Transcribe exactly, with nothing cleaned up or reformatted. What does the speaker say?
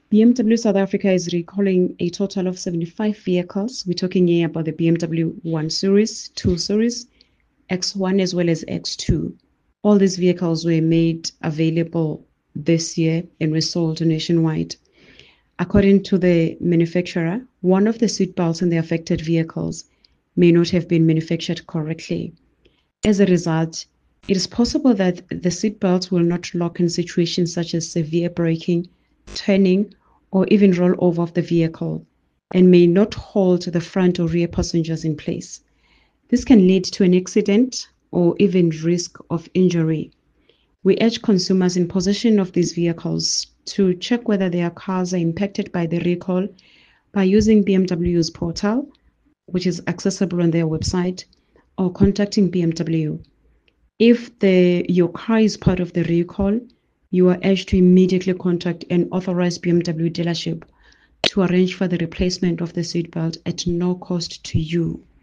B M W South Africa is recalling a total of seventy-five vehicles. We're talking here about the B M W one Series, two Series, X one as well as X two. All these vehicles were made available this year and were sold nationwide. According to the manufacturer, one of the seatbelts in the affected vehicles may not have been manufactured correctly. As a result, it is possible that the seatbelts will not lock in situations such as severe braking, turning, or even roll over of the vehicle, and may not hold the front or rear passengers in place. This can lead to an accident or even risk of injury. We urge consumers in possession of these vehicles to check whether their cars are impacted by the recall by using B M W's portal, which is accessible on their website, or contacting B M W. If the, your car is part of the recall, you are urged to immediately contact an authorized B M W dealership to arrange for the replacement of the seatbelt at no cost to you.